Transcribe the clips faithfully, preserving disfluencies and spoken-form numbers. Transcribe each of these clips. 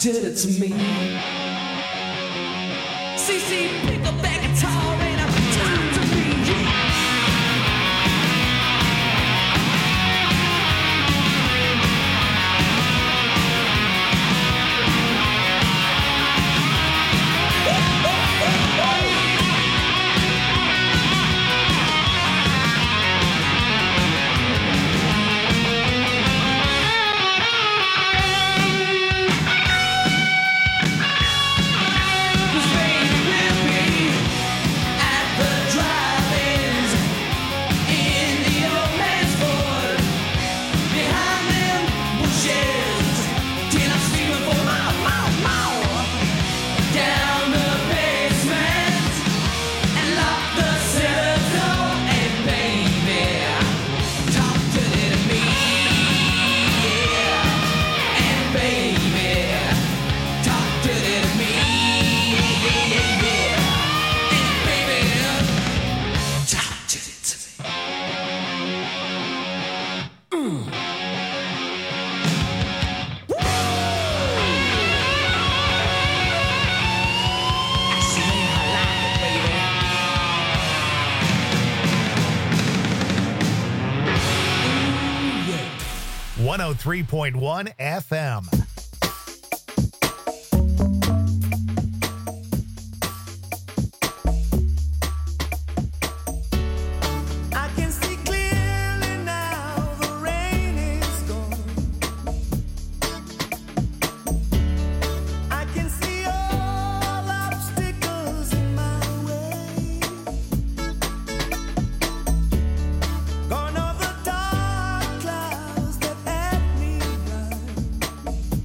did it to me. C C, pick up that guitar and uh, talk to me. one oh three point one F M. Gone over the dark clouds that had me blind.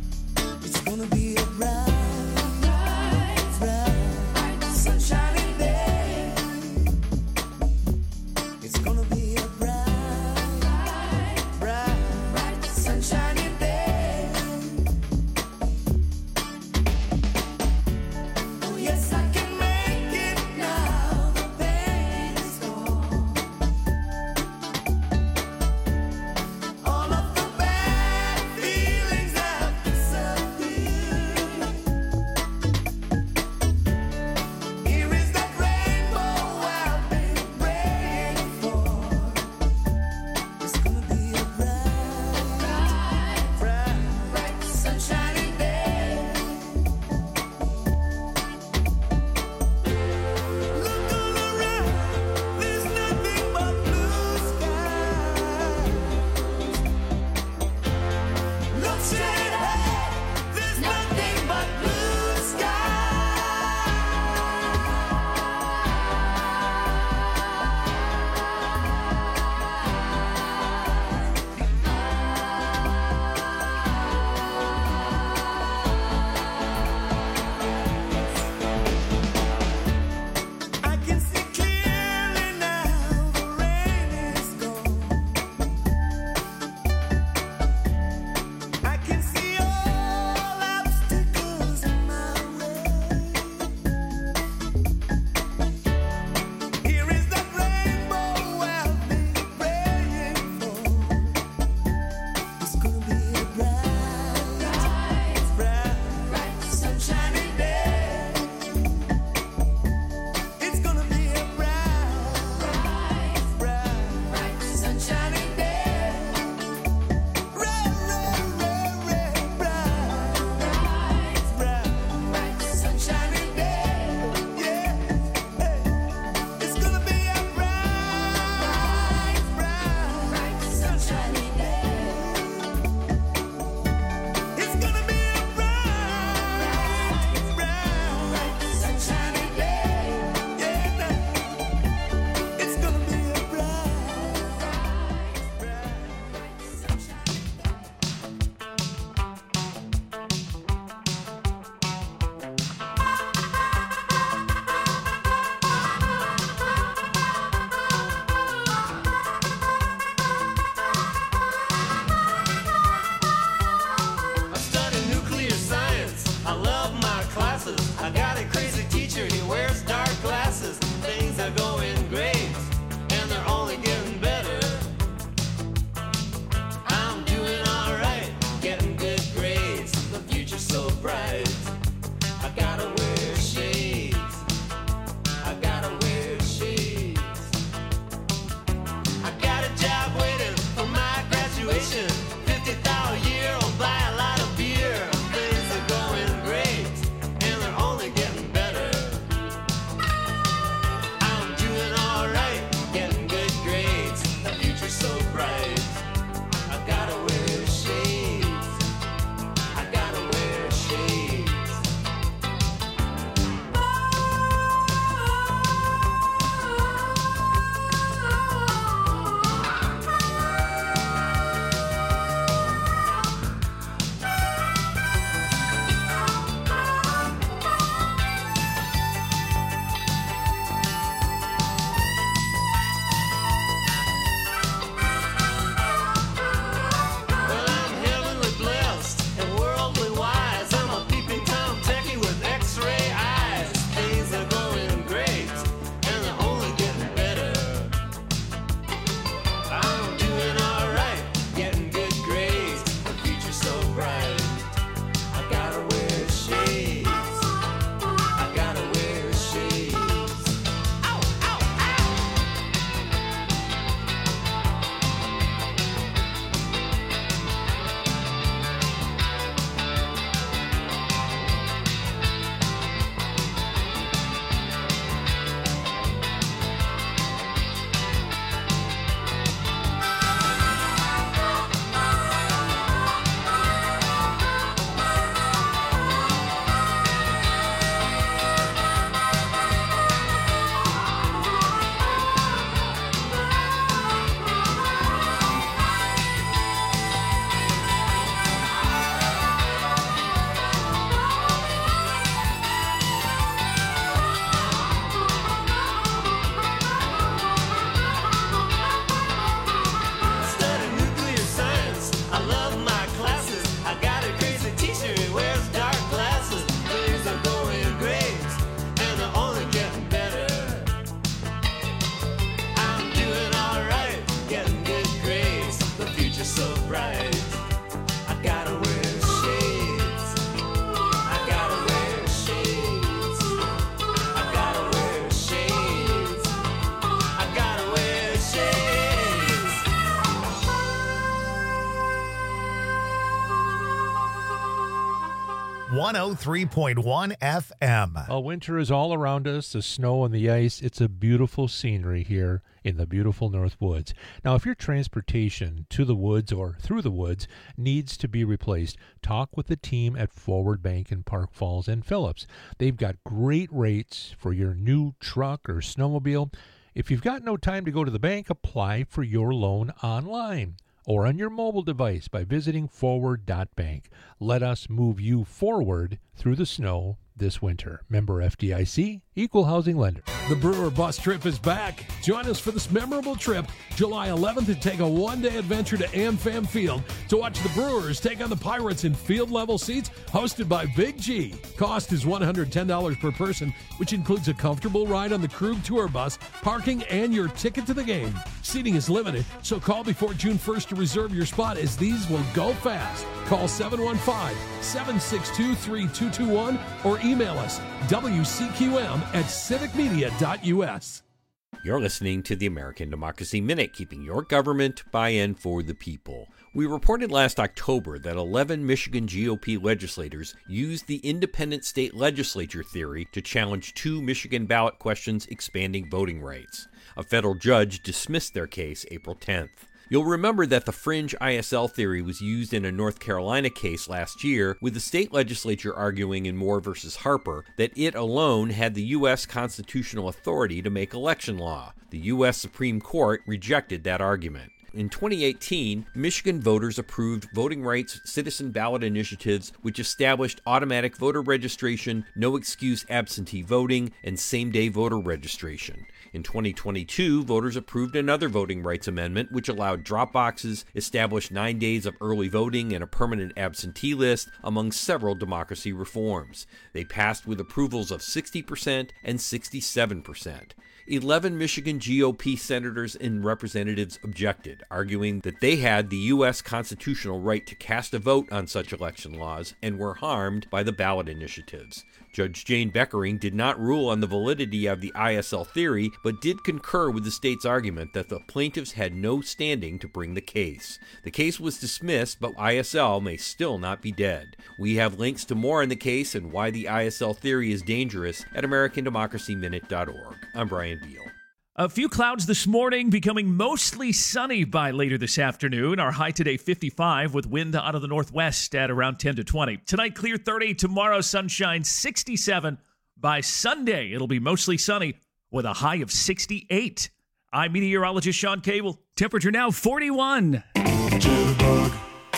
one oh three point one F M. Well, winter is all around us, the snow and the ice. It's a beautiful scenery here in the beautiful North Woods. Now, if your transportation to the woods or through the woods needs to be replaced, talk with the team at Forward Bank in Park Falls and Phillips. They've got great rates for your new truck or snowmobile. If you've got no time to go to the bank, apply for your loan online or on your mobile device by visiting forward dot bank. Let us move you forward through the snow this winter. Member F D I C, Equal Housing Lender. The Brewer Bus Trip is back. Join us for this memorable trip July eleventh and take a one-day adventure to AmFam Field to watch the Brewers take on the Pirates in field-level seats hosted by Big G. Cost is one hundred ten dollars per person, which includes a comfortable ride on the Krug Tour bus, parking, and your ticket to the game. Seating is limited, so call before June first to reserve your spot as these will go fast. Call seven one five, seven six two, three two two one or email us W C Q M at civic media dot U S. You're listening to the American Democracy Minute, keeping your government by and for the people. We reported last October that eleven Michigan G O P legislators used the independent state legislature theory to challenge two Michigan ballot questions expanding voting rights. A federal judge dismissed their case April tenth. You'll remember that the fringe I S L theory was used in a North Carolina case last year, with the state legislature arguing in Moore versus Harper that it alone had the U S constitutional authority to make election law. The U S Supreme Court rejected that argument. In twenty eighteen, Michigan voters approved voting rights citizen ballot initiatives which established automatic voter registration, no-excuse absentee voting, and same-day voter registration. In twenty twenty-two, voters approved another voting rights amendment which allowed drop boxes, established nine days of early voting, and a permanent absentee list, among several democracy reforms. They passed with approvals of sixty percent and sixty-seven percent. eleven Michigan G O P senators and representatives objected, arguing that they had the U S constitutional right to cast a vote on such election laws and were harmed by the ballot initiatives. Judge Jane Beckering did not rule on the validity of the I S L theory, but did concur with the state's argument that the plaintiffs had no standing to bring the case. The case was dismissed, but I S L may still not be dead. We have links to more on the case and why the I S L theory is dangerous at american democracy minute dot org. I'm Brian Beal. A few clouds this morning, becoming mostly sunny by later this afternoon. Our high today, fifty-five, with wind out of the northwest at around ten to twenty. Tonight, clear thirty. Tomorrow, sunshine, sixty-seven. By Sunday, it'll be mostly sunny with a high of sixty-eight. I'm meteorologist Sean Cable. Temperature now, forty-one. Jitterbug.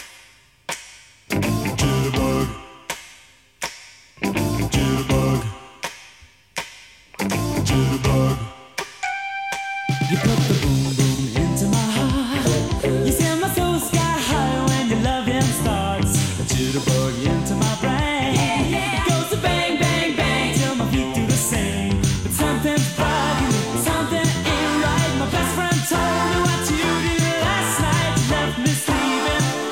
Jitterbug. Jitterbug. Jitterbug. You put the boom boom into my heart. You send my soul sky high when your loving starts. A jitterbug into my brain. Yeah, yeah. It goes to bang, bang, bang till my feet do the same. But something's bugging, something ain't right. My best friend told me what you did last night. You left me sleeping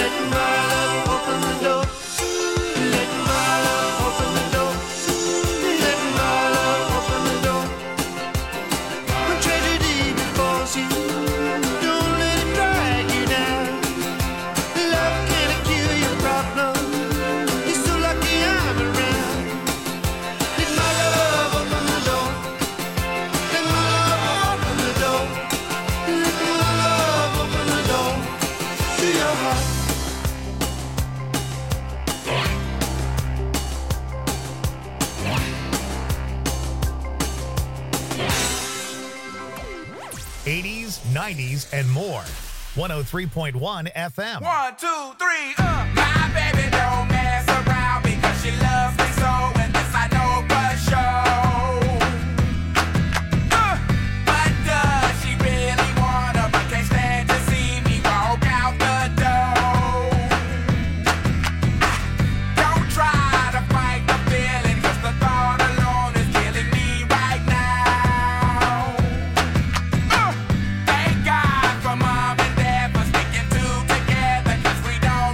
eighties, nineties, and more. one oh three point one F M. One, two, three, uh. My baby don't mess around because she loves me so, and this I know for sure. Uh, but does she really wanna, but can't stand to see me walk out the door? Don't try to fight the feeling, cause the thought alone is killing me right now. Uh, thank God for mom and dad for sticking two together, cause we don't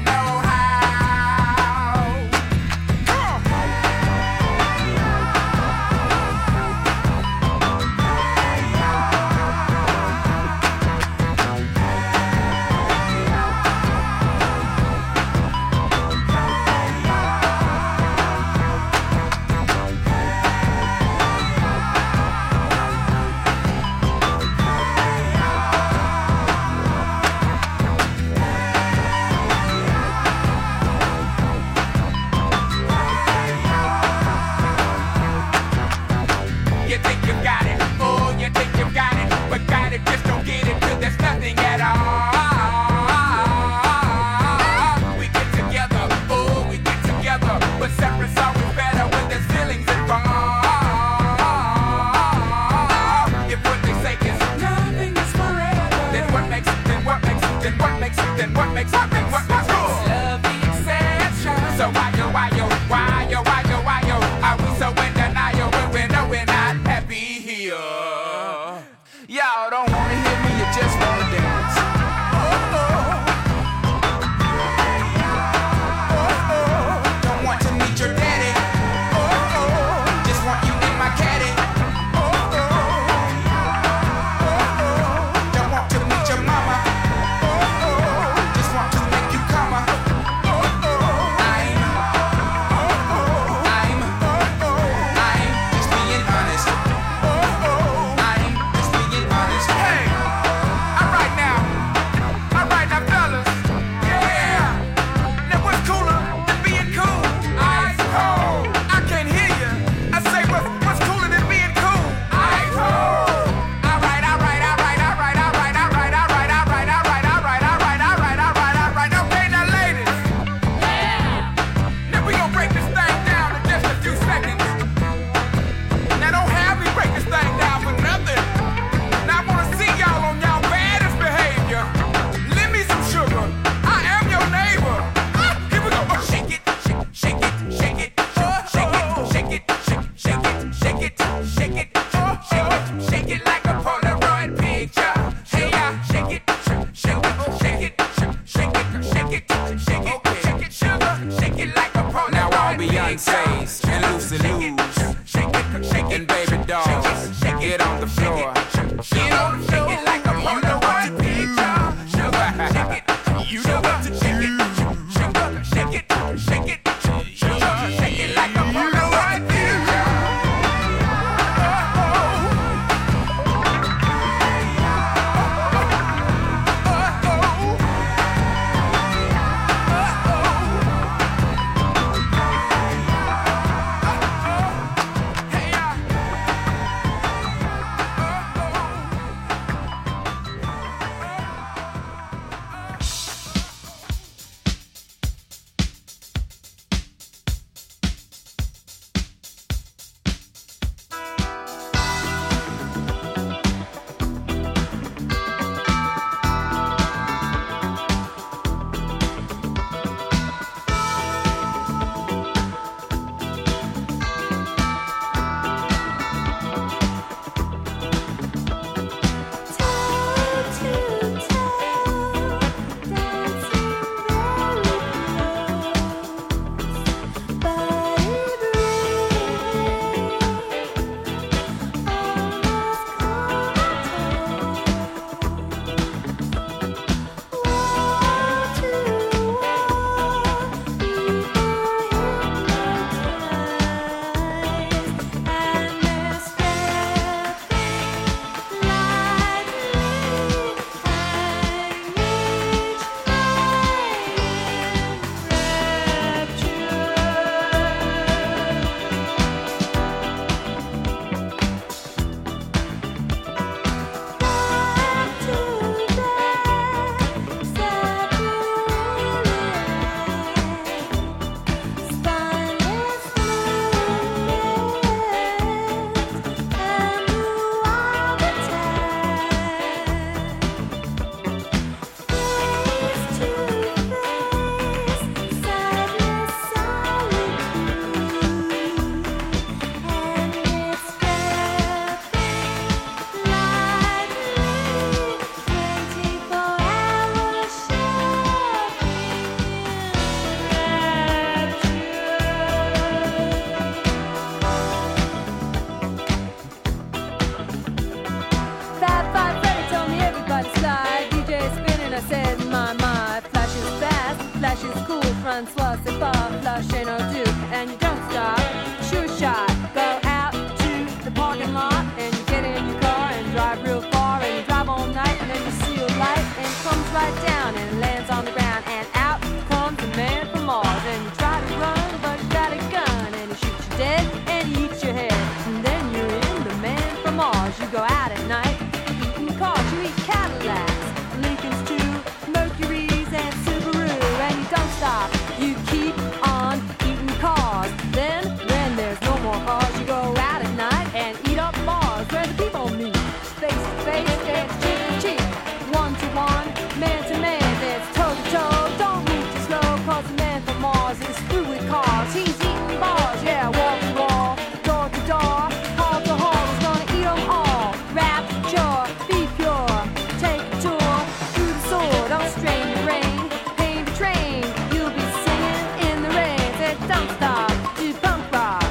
run, slush, and puff, flush, ain't no do, and you don't stop. Sure shot, go out to the parking lot, and you get in your car and drive real far, and you drive all night, and then you see a light, and it comes right down and lands on the ground, and out comes the man from Mars, and you try to run, but you got a gun, and he shoots you dead, and he eats your head, and then you're in the man from Mars. You go out at night, eating cars, you eat Cadillacs, Lincolns too, Mercuries and Subaru, and you don't stop. You keep on eating cars. Then, when there's no more cars, you go out at night and eat up bars where the people meet. Face to face, it's cheek to cheek. One to one, man to man, it's toe to toe. Don't move too slow, cause the man from Mars is through with cars. He's eating bars, yeah, wall to wall, door to door, hall to hall. He's gonna eat them all. Rap, jaw, be pure. Take a tour through the sword. Don't strain your brain, pain to train. You'll be singing in the rain. Say, don't stop, do punk rock.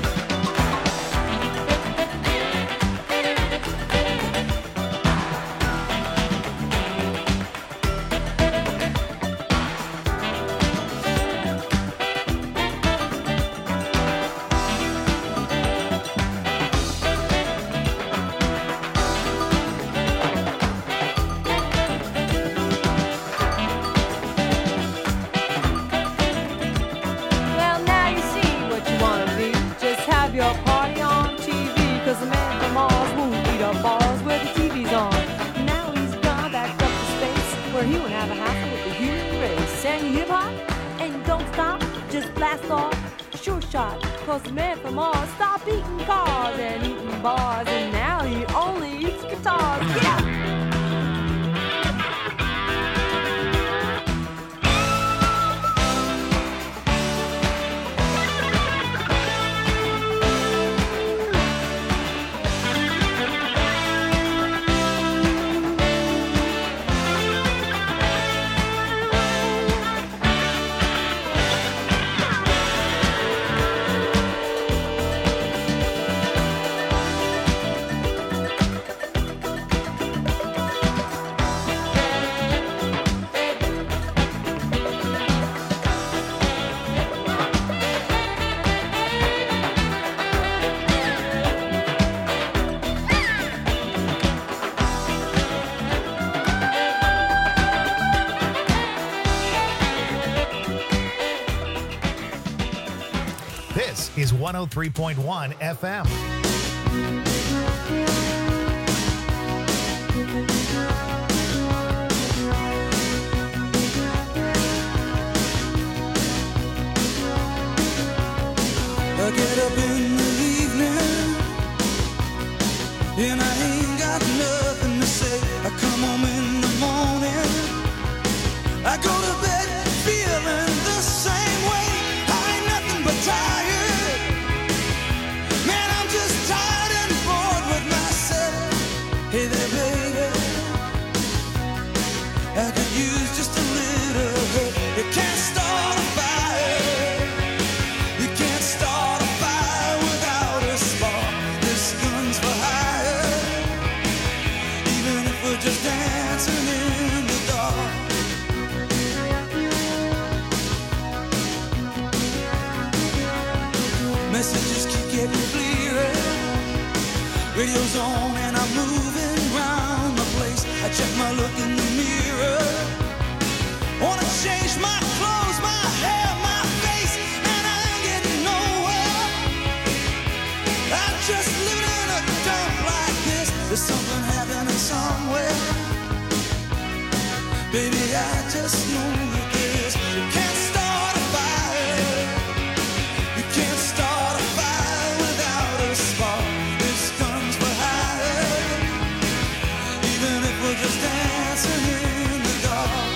Well, now you see what you wanna be. Just have your party on T V. Cause the man from Mars won't eat up balls where the T V's on. Now he's gone back up to space where he won't have a hassle with the human race. And you hip hop and you don't stop, just blast off. Sure shot, cause the man from Mars stopped eating cars and eating bars, and now he only eats guitars. Yeah! This is one oh three point one F M. I get up in the evening and I ain't got nothing to say. I come home in the morning, I go to bed feeling the same way. I ain't nothing but tired. Man, I'm just tired and bored with myself. Hey there, baby, I could use just a little help. You can't start a fire. You can't start a fire without a spark. This gun's for hire. Even if we're just dancing in the dark. Messages keep getting clearer. Radio's on and I'm moving around the place. I check my look in the mirror. Wanna change my clothes, my hair, my face, and I ain't getting nowhere. I'm just living in a dump like this. There's something happening somewhere. Baby, I just know that this. You can't start a fire. You can't start a fire without a spark. This gun's for hire. Even if we're just dancing in the dark.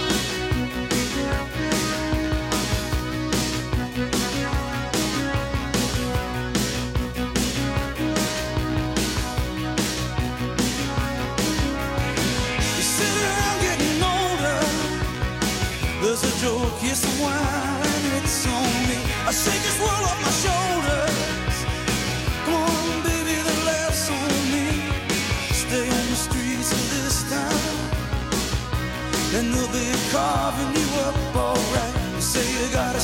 You sit around getting older. There's a joke, yes, a wine, it's on me. I shake this world off my shoulders. Come on, baby, the laughs on me. Stay on the streets of this town, and they'll be carving you up alright. You say you got a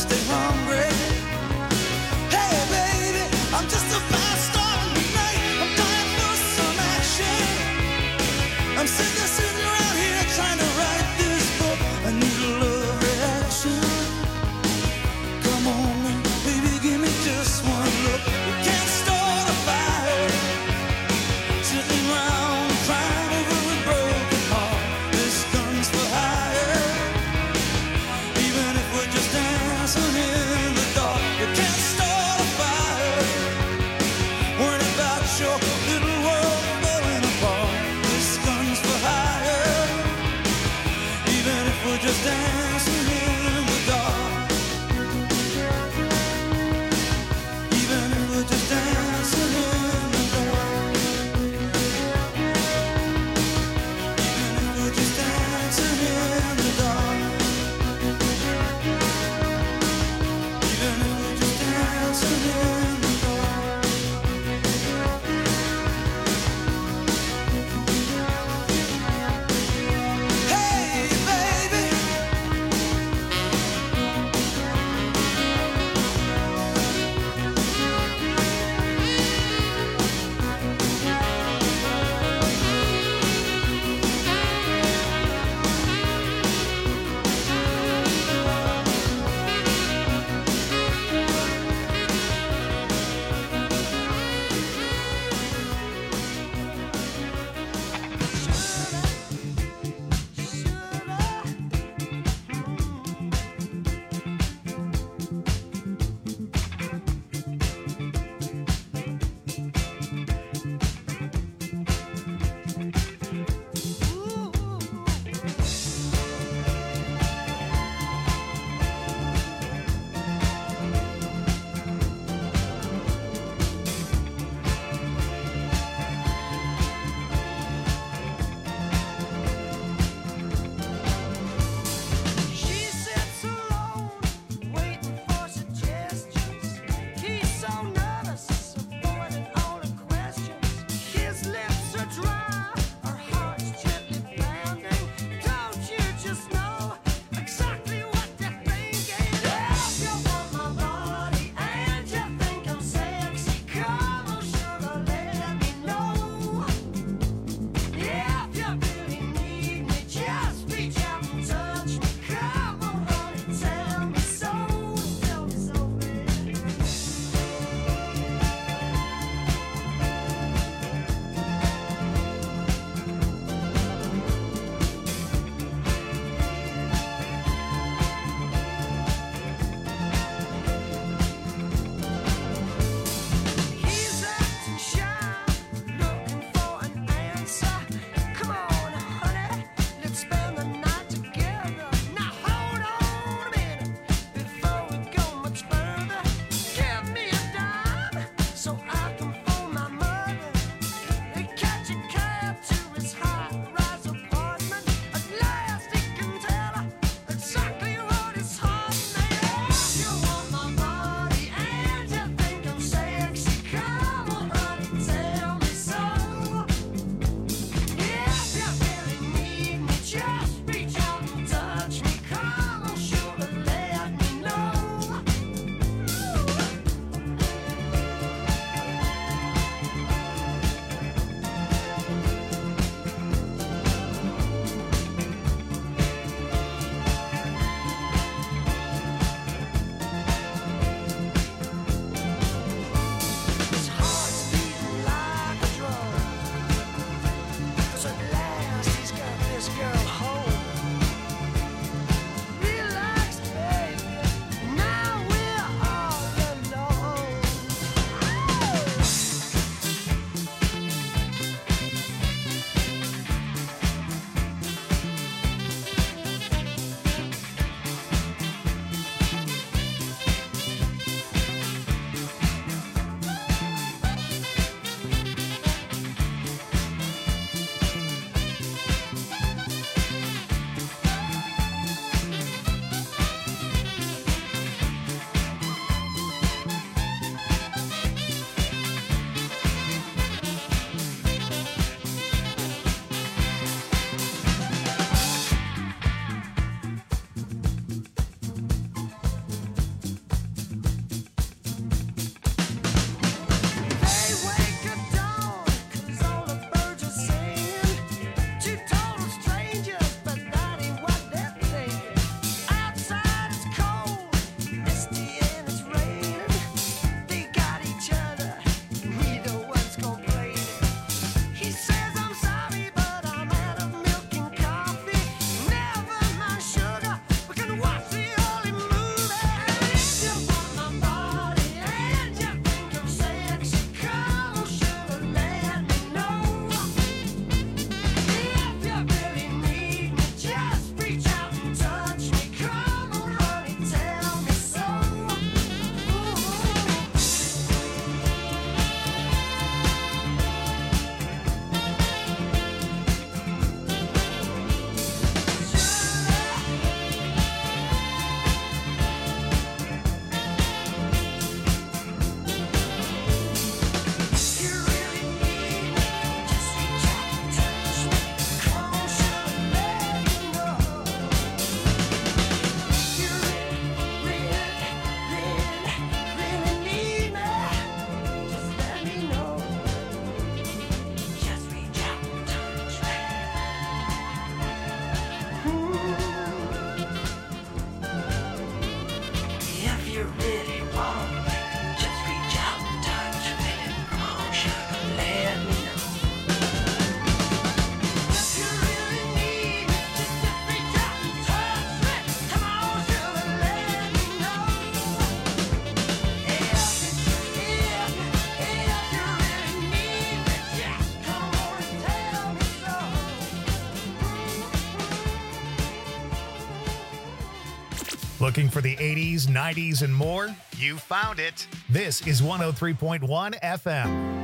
Looking for the eighties, nineties, and more? You found it. This is one oh three point one F M.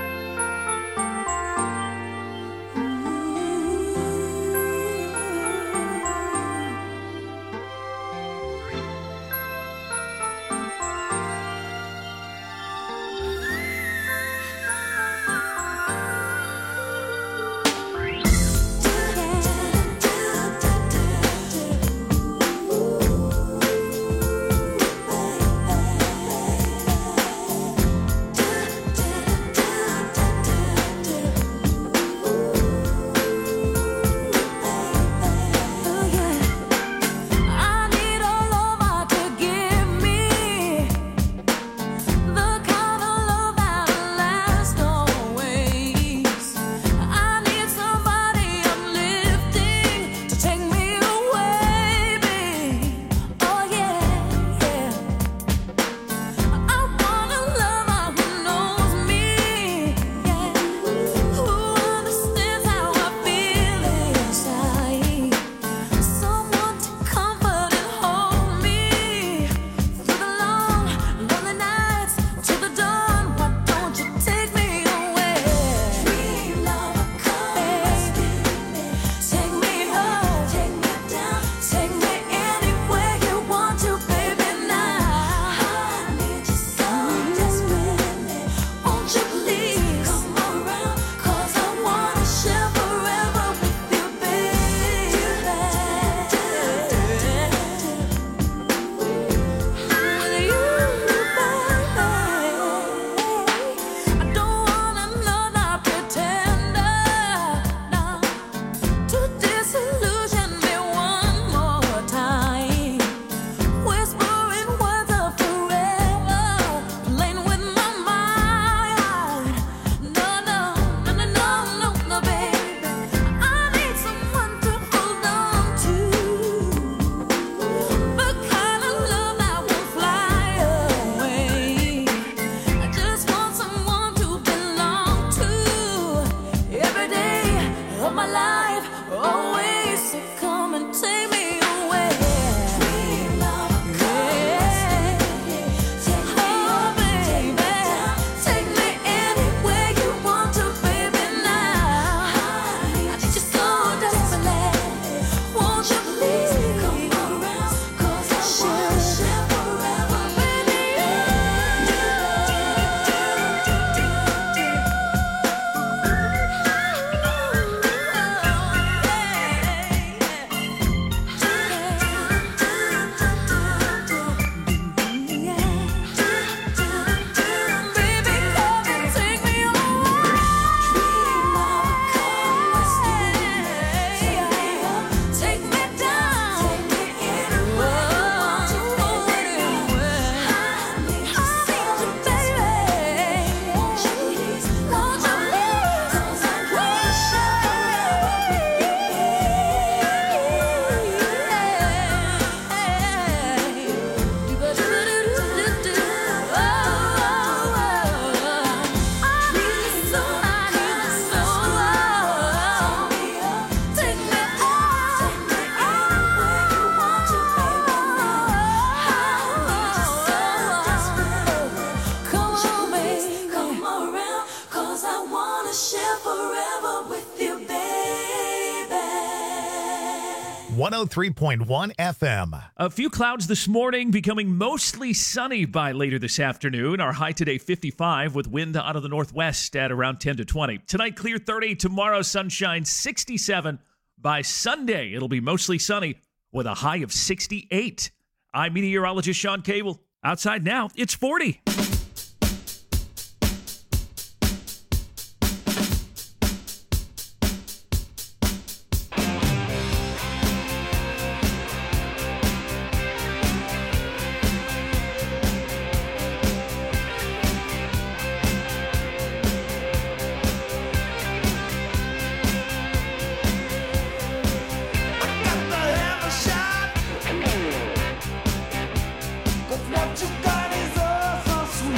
one oh three point one F M. A few clouds this morning, becoming mostly sunny by later this afternoon. Our high today fifty-five with wind out of the northwest at around ten to twenty. Tonight clear thirty, tomorrow sunshine sixty-seven. By Sunday it'll be mostly sunny with a high of sixty-eight. I'm meteorologist Sean Cable. Outside now it's forty. What you got is all so sweet.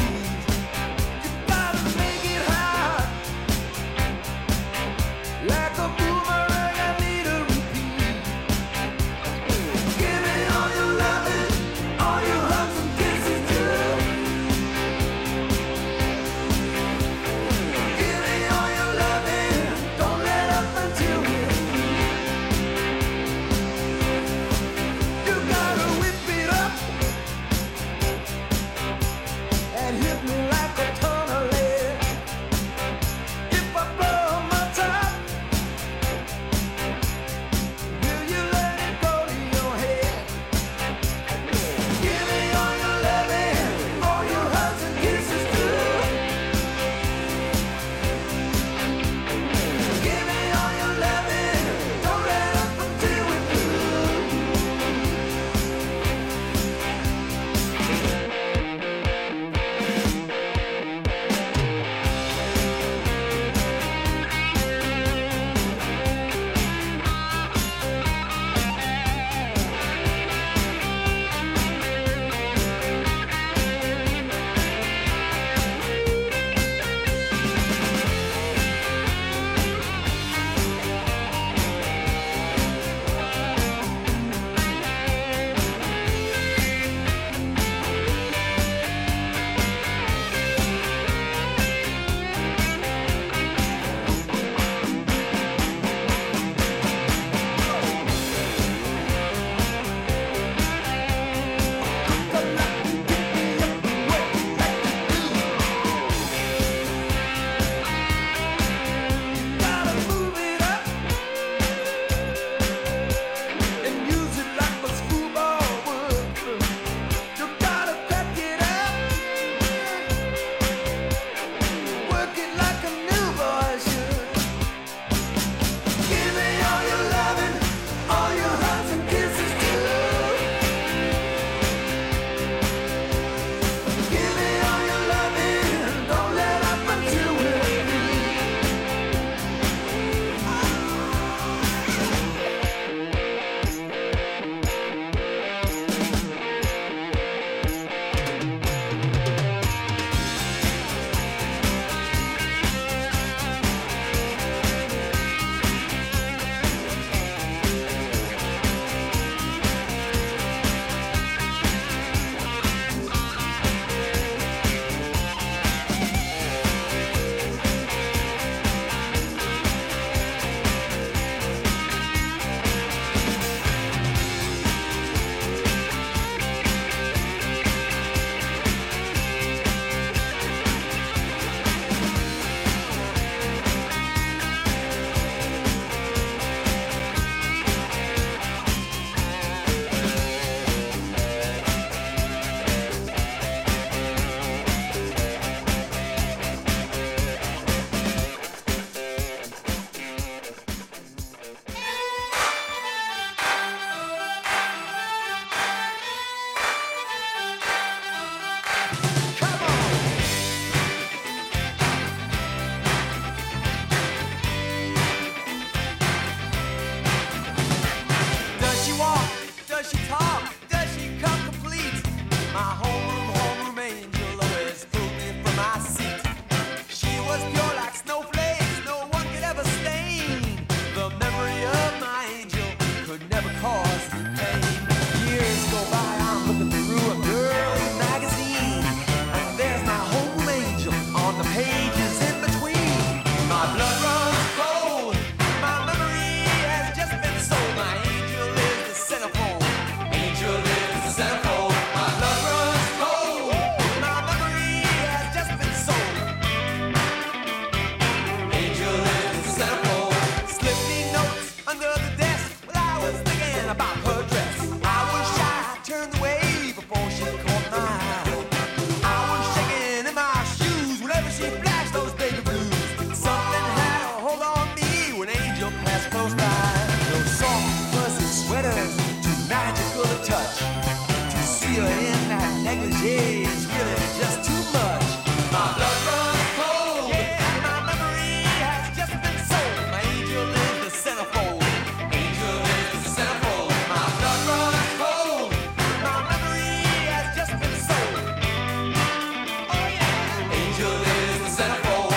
see her in that negligee is really just too much. My blood runs cold. Yeah, my memory has just been sold. My angel is the centerfold. Angel is the centerfold. My blood runs cold. My memory has just been sold. Oh yeah. Angel is the centerfold.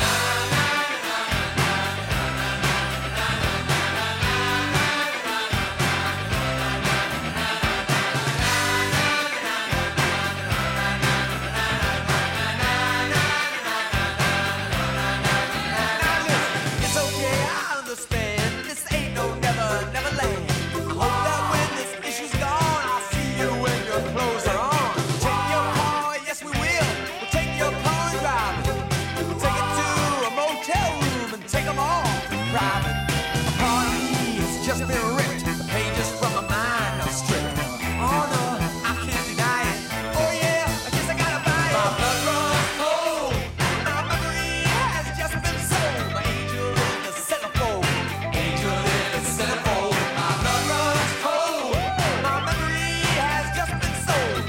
It's okay, I understand. This ain't no never, never land. I hope that when this issue's gone, I'll see you when your clothes are on. Take your car, yes we will. We'll take your car and drive it. We'll take it to a motel room and take them all private. A part of me has just been ripped. The pages from my mind are stripped. Oh no, I can't deny it. Oh yeah, I guess I gotta buy it. My blood runs cold. My memory has just been sold. My angel is the centerfold. Angel is the centerfold. My blood runs cold. My memory has just been sold.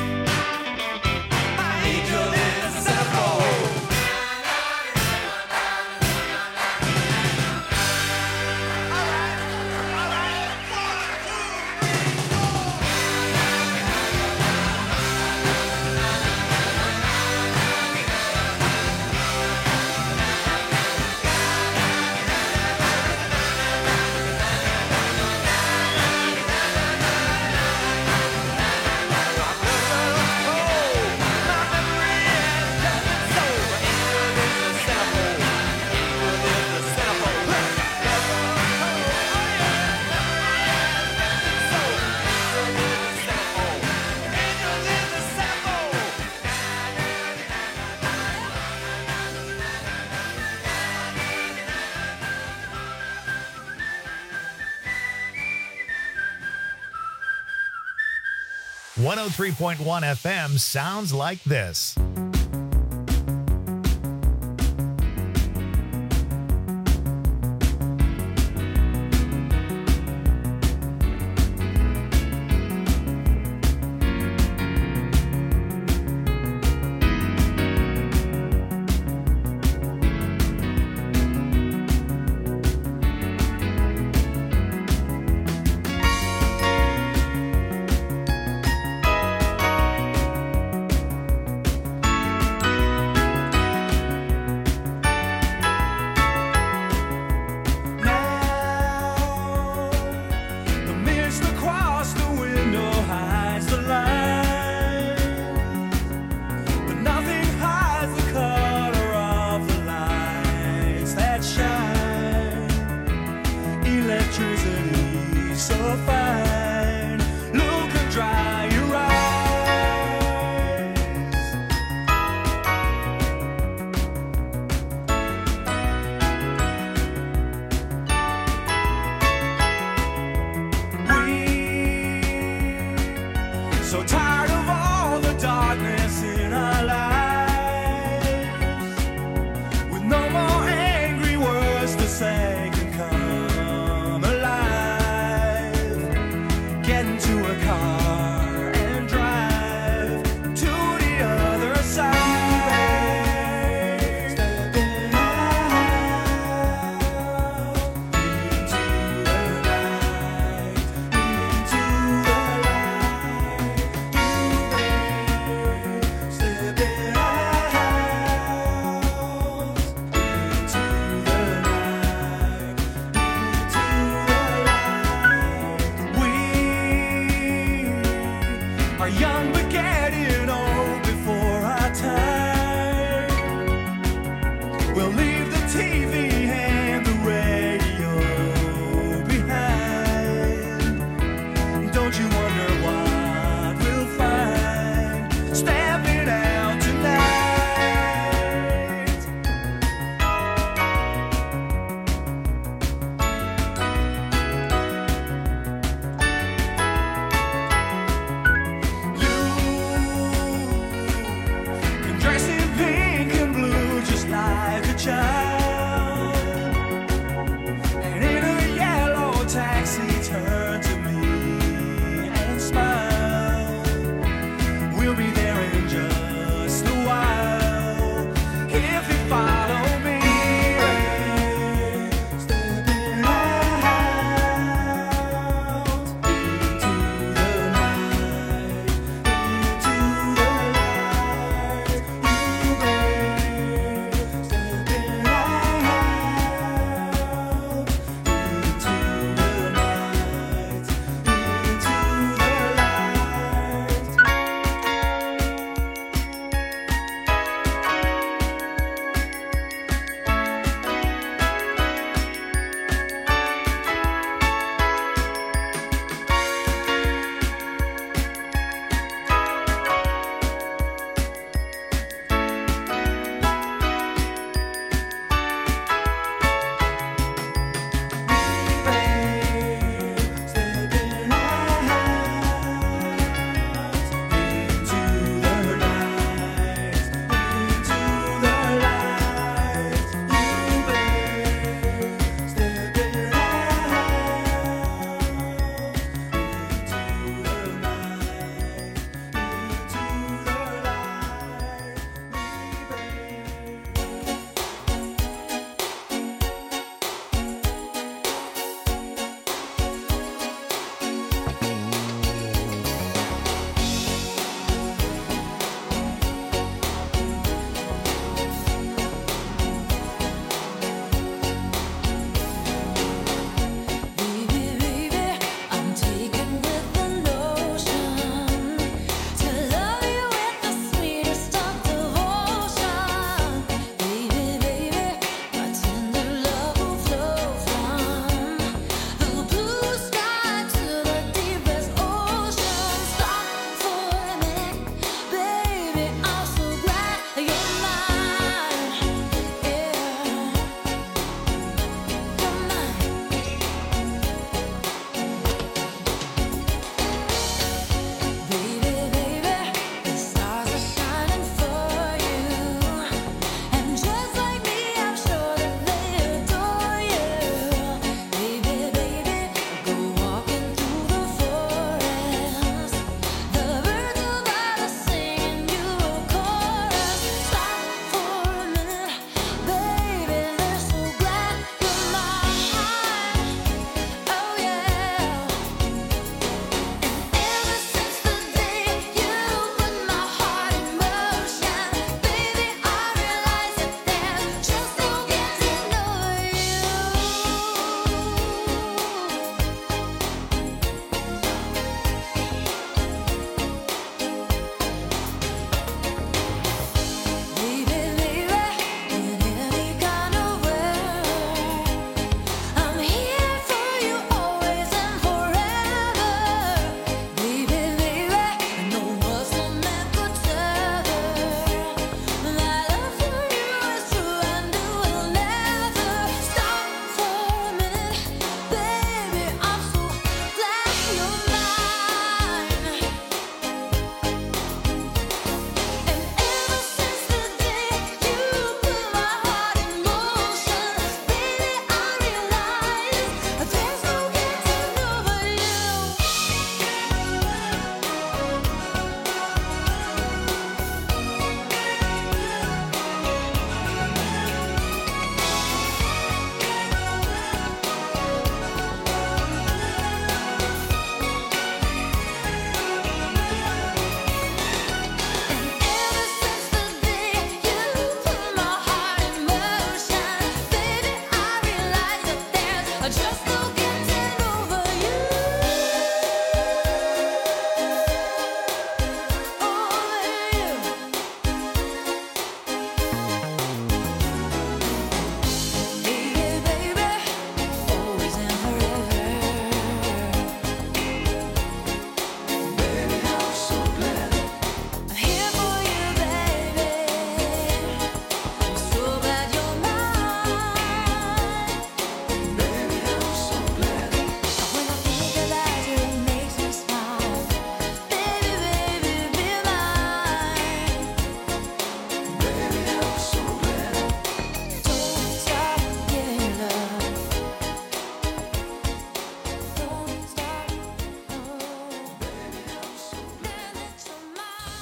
My angel is the centerfold. one oh three point one F M sounds like this. The mist across the window hides the light, but nothing hides the color of the lights that shine. Electricity so fine, look and dry your eyes. We so tired of all the darkness in our lives, with no more angry words to say can come alive. Get into a car and drive to the other side. Stepping out into the light, into the light. Stepping out into the light, into the light. We are young but getting old before our time. We'll leave the T V and the radio behind. Don't you wonder what we'll find stepping out tonight? You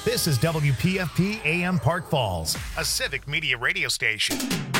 This is W P F P A M Park Falls, a civic media radio station.